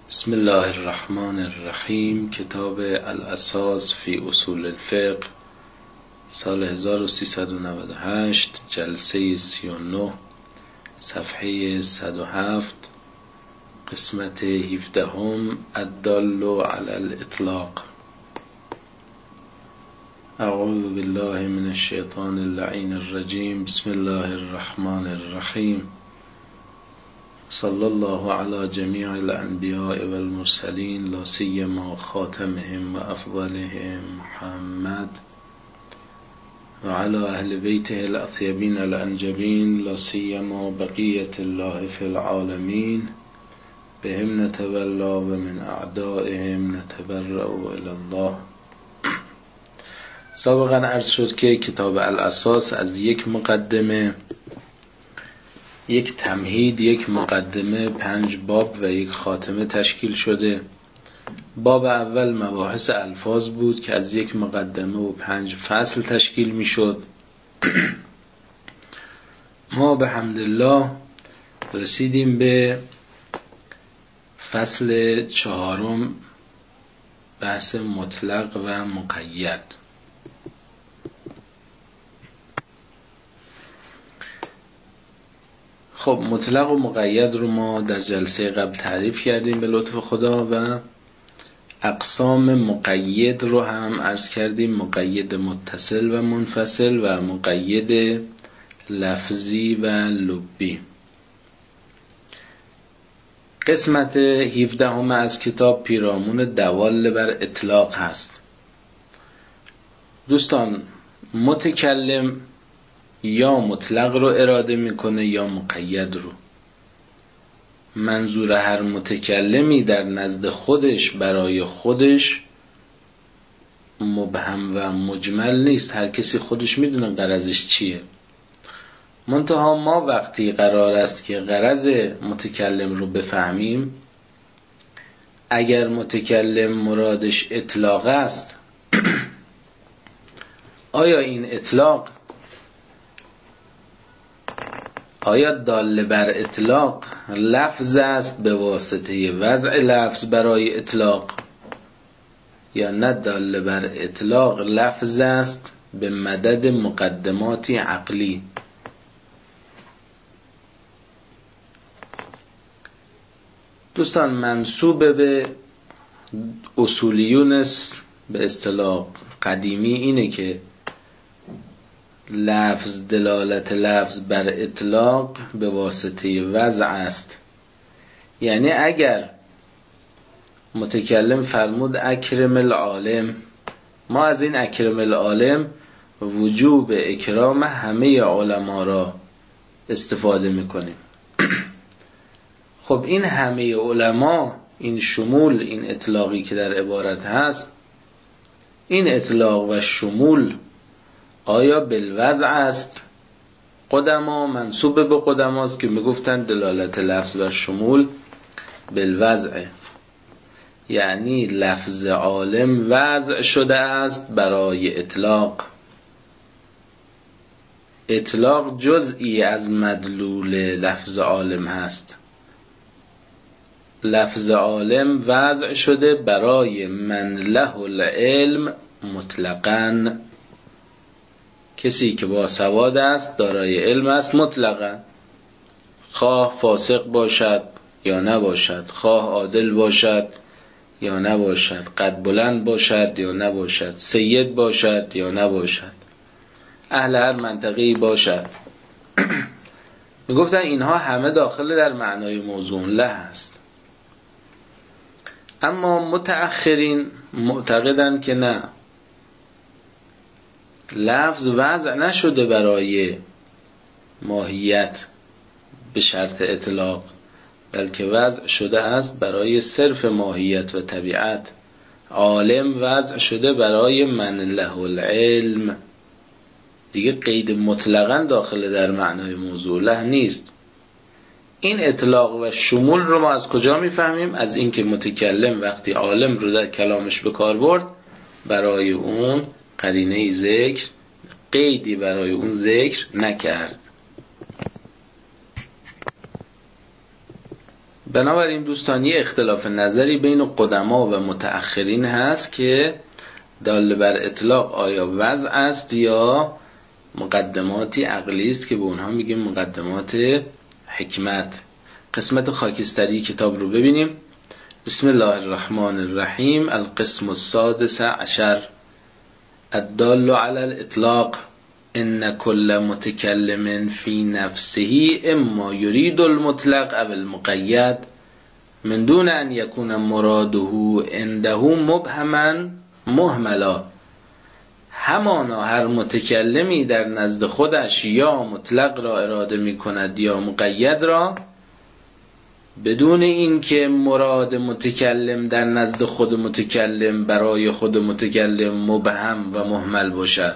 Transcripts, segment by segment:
بسم الله الرحمن الرحیم. کتاب الاساس فی اصول الفقه، سال 1398، جلسه 39، صفحه 107، قسمت 17، الدال علی الاطلاق. اعوذ بالله من الشیطان اللعین الرجیم. بسم الله الرحمن الرحیم. صلی الله علی جمیع الانبیاء والمرسلین، لا سیما خاتمهم و افضلهم محمد و علی اهل بیته الاطیبین الانجبین، لا سیما بقیت الله فی العالمین، بهم نتولا و من اعدائهم نتبرأ الی الله. سابقا عرض شد که کتاب الاساس از یک مقدمه، یک تمهید، یک مقدمه، 5 باب و یک خاتمه تشکیل شده. باب اول مباحث الفاظ بود که از یک مقدمه و 5 فصل تشکیل می شد. ما به حمدالله رسیدیم به فصل 4، بحث مطلق و مقید. خب مطلق و مقید رو ما در جلسه قبل تعریف کردیم به لطف خدا و اقسام مقید رو هم عرض کردیم: مقید متصل و منفصل و مقید لفظی و لبی. قسمت 17 از کتاب پیرامون دوال بر اطلاق هست. دوستان، متکلم یا مطلق رو اراده میکنه یا مقید رو. منظور هر متکلمی در نزد خودش برای خودش مبهم و مجمل نیست. هر کسی خودش میدونه غرضش چیه. منتها ما وقتی قرار است که غرض متکلم رو بفهمیم، اگر متکلم مرادش اطلاق است آیا این اطلاق دال بر اطلاق لفظ است به واسطه وضع لفظ برای اطلاق، یا نه دال بر اطلاق لفظ است به مدد مقدماتی عقلی؟ دوستان، منسوب به اصولیون به اصطلاح قدیمی اینه که لفظ، دلالت لفظ بر اطلاق به واسطه وضع است. یعنی اگر متکلم فرمود اکرم العالم، ما از این اکرم العالم وجوب اکرام همه علما را استفاده میکنیم. خب این همه علما، این شمول، این اطلاقی که در عبارت هست، این اطلاق و شمول آیا بالوضع است؟ قدما منسوب به قدماست که میگفتن دلالت لفظ و شمول بالوضع، یعنی لفظ عالم وضع شده است برای اطلاق. اطلاق جزئی از مدلول لفظ عالم هست. لفظ عالم وضع شده برای من له العلم مطلقاً، کسی که با سواد است، دارای علم است مطلقاً، خواه فاسق باشد یا نباشد، خواه عادل باشد یا نباشد، قد بلند باشد یا نباشد، سید باشد یا نباشد، اهل هر منطقه‌ای باشد. میگفتن اینها همه داخل در معنای موضوع له است. اما متأخرین معتقدند که نه، لفظ وضع نشده برای ماهیت به شرط اطلاق، بلکه وضع شده است برای صرف ماهیت و طبیعت. عالم وضع شده برای من له العلم، دیگه قید مطلقاً داخل در معنای موضوع له نیست. این اطلاق و شمول رو ما از کجا میفهمیم؟ از اینکه متکلم وقتی عالم رو در کلامش به کار برد، برای اون قرینه ذکر، قیدی برای اون ذکر نکرد. بنابراین دوستانی اختلاف نظری بین قدما و متأخرین هست که دال بر اطلاق آیا وضع است یا مقدماتی عقلی است که به اونها میگیم مقدمات حکمت. قسمت خاکستری کتاب رو ببینیم. بسم الله الرحمن الرحیم. القسم السادس عشر الدال علی الاطلاق ان كل متكلم في نفسه اما يريد المطلق او المقید من دون ان يكون مراده عنده مبهما مهملا. همانا هر متکلمی در نزد خودش یا مطلق را اراده می کند یا مقید را بدون اینکه مراد متکلم در نزد خود متکلم برای خود متکلم مبهم و مهمل باشد.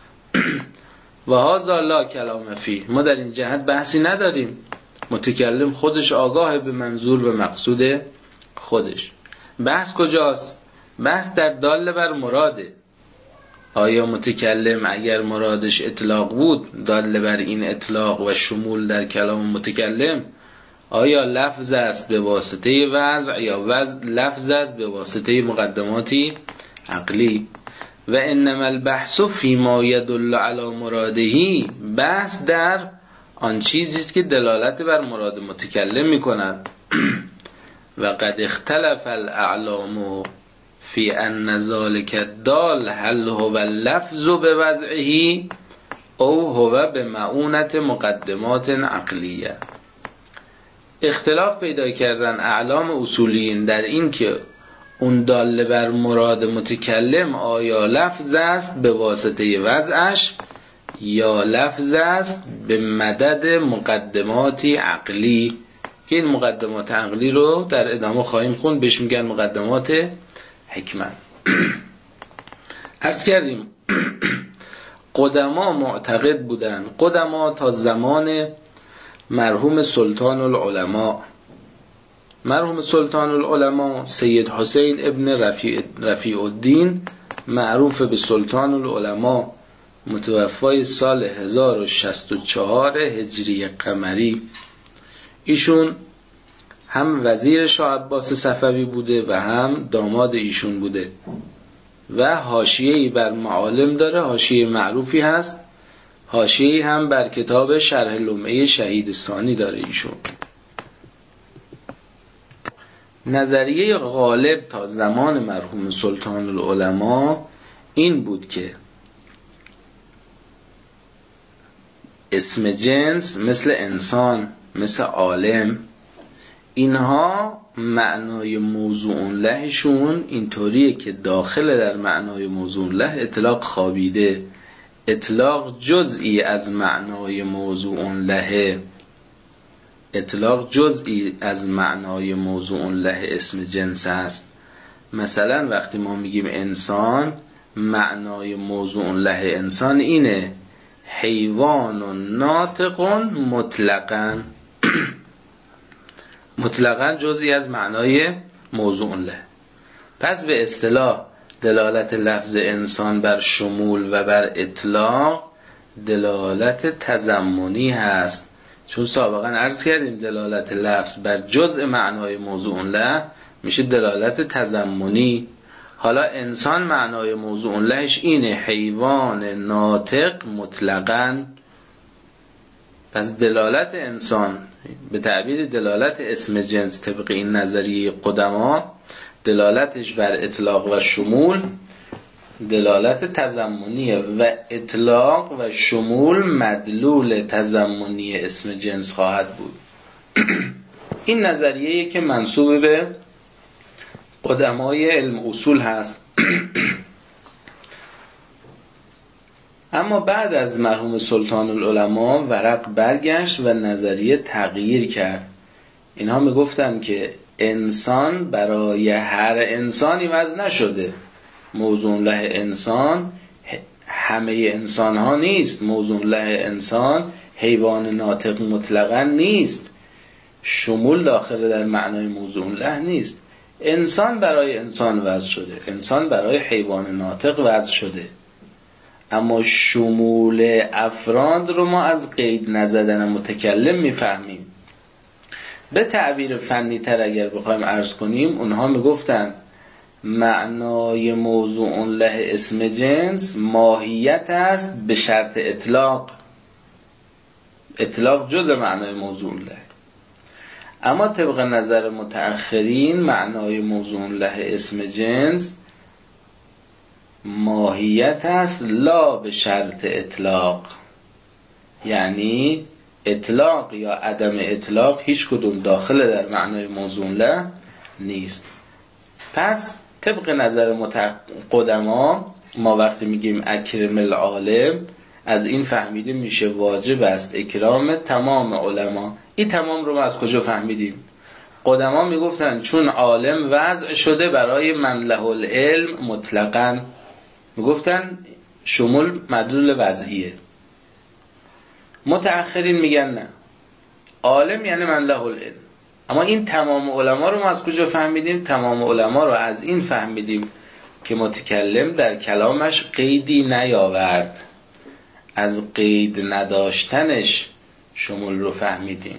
و هذا لا کلام فیه. ما در این جهت بحثی نداریم. متکلم خودش آگاه به منظور و مقصود خودش. بحث کجاست؟ بحث در دال بر مراده. آیا متکلم اگر مرادش اطلاق بود دال بر این اطلاق و شمول در کلام متکلم آیا لفظ است به واسطه وضع یا لفظ است به واسطه مقدماتی عقلی؟ و انما البحث فی ما یدل علی مرادهی. بحث در آن چیزی است که دلالت بر مراد متکلم می‌کند. و قد اختلف الاعلام فی ان ذلک الدال هل هو اللفظ بوضعه او هو بمعونة مقدمات عقلیه. اختلاف پیدا کردن اعلام اصولیین در این که اون دال بر مراد متکلم آیا لفظ است به واسطه وضعش یا لفظ است به مدد مقدماتی عقلی که این مقدمات عقلی رو در ادامه خواهیم خوند. بهش میگن مقدمات حکمت. عرض کردیم قدما معتقد بودن. قدما تا زمان مرحوم سلطان العلماء. مرحوم سلطان العلماء سید حسین ابن رفیع الدین معروف به سلطان العلماء، متوفای سال 1064 هجری قمری. ایشون هم وزیر شاه عباس صفوی بوده و هم داماد ایشون بوده و حاشیه‌ای بر معالم داره. حاشیه معروفی هست. حاشیه‌ای هم بر کتاب شرح لمعه شهید ثانی داره ایشون. نظریه غالب تا زمان مرحوم سلطان العلماء این بود که اسم جنس مثل انسان، مثل عالم، اینها معنای موضوع لهشون اینطوریه که داخل در معنای موضوع له اطلاق خوابیده. اطلاق جزئی از معنای موضوع له. اطلاق جزئی از معنای موضوع له اسم جنس است. مثلا وقتی ما میگیم انسان، معنای موضوع له انسان اینه حیوان و ناطق مطلقاً. مطلقاً جزئی از معنای موضوع له. پس به اصطلاح دلالت لفظ انسان بر شمول و بر اطلاق دلالت تضمنی هست. چون سابقا عرض کردیم دلالت لفظ بر جزء معنای موضوع له میشه دلالت تضمنی. حالا انسان معنای موضوع لهش اینه حیوان ناطق مطلقاً. پس دلالت انسان به تعبیر دلالت اسم جنس طبق این نظریه قدما دلالتش بر اطلاق و شمول دلالت تضمنیه و اطلاق و شمول مدلول تضمنی اسم جنس خواهد بود. این نظریه‌ای که منسوب به قدمای علم اصول هست. اما بعد از مرحوم سلطان العلماء ورق برگشت و نظریه تغییر کرد. اینها میگفتن که انسان برای هر انسانی وضع نشده. موضوع له انسان همه انسان ها نیست. موضوع له انسان حیوان ناطق مطلقا نیست. شمول داخل در معنای موضوع له نیست. انسان برای انسان وضع شده، انسان برای حیوان ناطق وضع شده. اما شمول افراد رو ما از قید نزدن متکلم میفهمیم. به تعبیر فنی تر اگر بخوایم عرض کنیم، اونها میگفتن معنای موضوع له اسم جنس ماهیت است به شرط اطلاق. اطلاق جز معنای موضوع له. اما طبق نظر متأخرین معنای موضوع له اسم جنس ماهیت است لا به شرط اطلاق، یعنی اطلاق یا عدم اطلاق هیچ کدوم داخل در معنای موضوع له نیست. پس طبق نظر قدما ما وقتی میگیم اکرم العالم، از این فهمیدیم میشه واجب است اکرام تمام علما. این تمام رو ما از کجا فهمیدیم؟ قدما میگفتن چون عالم وضع شده برای من له العلم مطلقاً، میگفتن شمول مدلول وضعیه. متأخرین میگن نه، عالم یعنی من له العلم. اما این تمام علما رو ما از کجا فهمیدیم؟ تمام علما رو از این فهمیدیم که متکلم در کلامش قیدی نیاورد، از قید نداشتنش شمول رو فهمیدیم.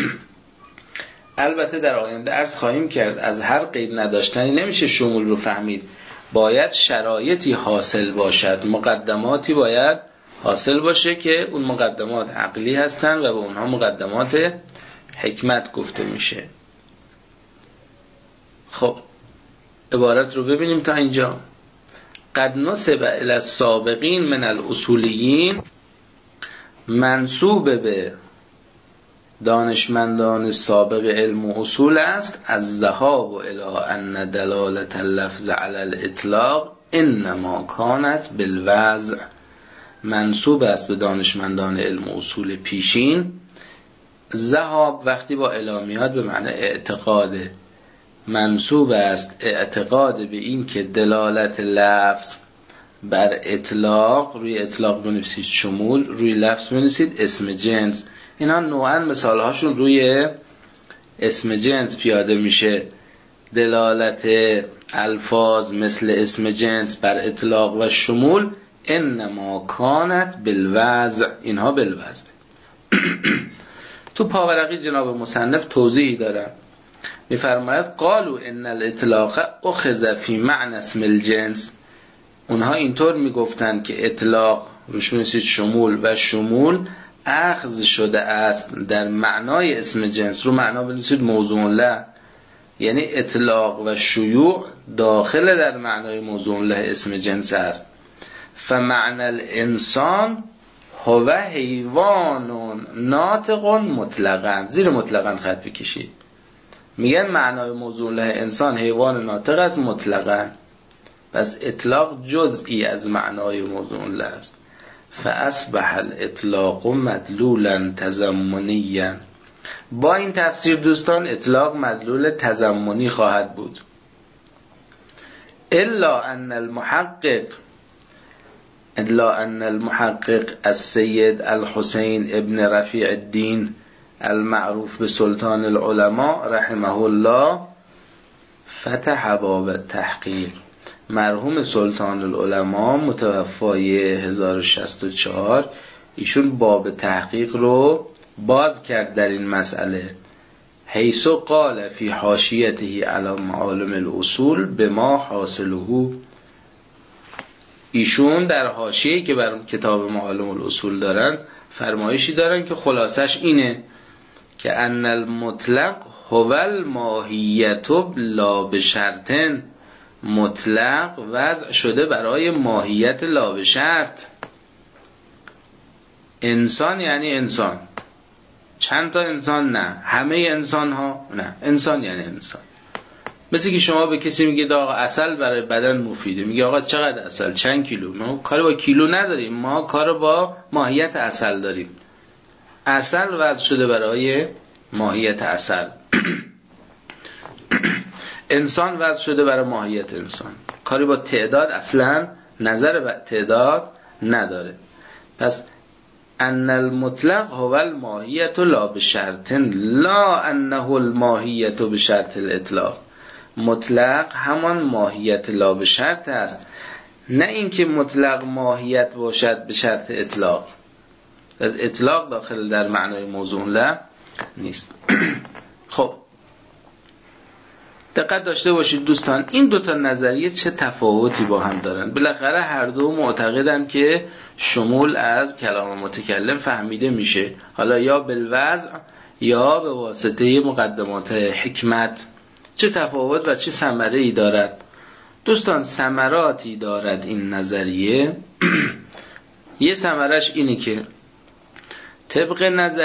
البته در آینده عرض خواهیم کرد از هر قید نداشتنی نمیشه شمول رو فهمید، باید شرایطی حاصل باشد، مقدماتی باید حاصل باشه که اون مقدمات عقلی هستن و به اونها مقدمات حکمت گفته میشه. خب عبارت رو ببینیم تا اینجا. قد نسب الی السابقین من الاصولیین، منسوب به دانشمندان سابق علم و اصول است، از ذهاب الی ان دلالت اللفظ علی الاطلاق انما کانت بالوضع. منسوب است به دانشمندان علم و اصول پیشین. ذهاب وقتی با الامیات به معنی اعتقاده، منسوب است اعتقاد به این که دلالت لفظ بر اطلاق، روی اطلاق بنویسید شمول، روی لفظ بنویسید اسم جنس. اینا نوعا مثال هاشون روی اسم جنس پیاده میشه. دلالت الفاظ مثل اسم جنس بر اطلاق و شمول انما کانت بالوضع، اینها بالوضع. تو پاورقی جناب مصنف توضیحی دارن، میفرماید قالوا ان الاطلاق اخذ فی معنی اسم الجنس. اونها اینطور میگفتند که اطلاق روش می‌نویسید شمول و شمول اخذ شده است در معنای اسم جنس، رو معنا بنویسید موضوع له، یعنی اطلاق و شیوع داخل در معنای موضوع له اسم جنس است. فمعنى الانسان هو حیوان ناطق مطلقاً، زیر مطلقاً خط بکشید، میگن معنای موضوع له انسان حیوان ناطق است مطلقاً، پس اطلاق جزئی از معنای موضوع له است. فاصبح الاطلاق مدلولا تضمنیا. با این تفسیر دوستان اطلاق مدلول تضمنی خواهد بود. الا ان المحقق السید الحسین ابن رفیع الدین المعروف به سلطان العلماء رحمه الله فتح باب التحقیق. مرحوم سلطان العلماء متوفای 1064 ایشون باب تحقیق رو باز کرد در این مسئله. حیث قال فی حاشیته علی معالم الاصول بما حاصله. ایشون در حاشیه‌ای که بر کتاب معالم الاصول دارن فرمایشی دارن که خلاصش اینه که ان المطلق هو الماهیت لا بشرط. مطلق وضع شده برای ماهیت لا بشرط. انسان یعنی انسان. چند تا انسان؟ نه. همه انسان ها؟ نه. انسان یعنی انسان. مثل که شما به کسی میگید آقا عسل برای بدن مفیده، میگه آقا چقدر عسل؟ چند کیلو؟ ما کار با کیلو نداریم، ما کار با ماهیت عسل داریم. عسل وضع شده برای ماهیت عسل. انسان وضع شده برای ماهیت انسان، کاری با تعداد اصلا نظر به تعداد نداره. پس ان المطلق هو الماهیت لا بشرط لا انه الماهیت بشرط الاطلاق. مطلق همان ماهیت لا بشرط است، نه اینکه مطلق ماهیت باشد به شرط اطلاق. از اطلاق داخل در معنای موضوع لا نیست. خب دقت داشته باشید دوستان، این دوتا نظریه چه تفاوتی با هم دارن. بالاخره هر دو معتقدن که شمول از کلام متکلم فهمیده میشه، حالا یا بالوضع یا به واسطه مقدمات حکمت. چه تفاوت و چه ثمره‌ای دارد؟ دوستان ثمراتی دارد این نظریه. یه ثمرش اینه که طبق نظریه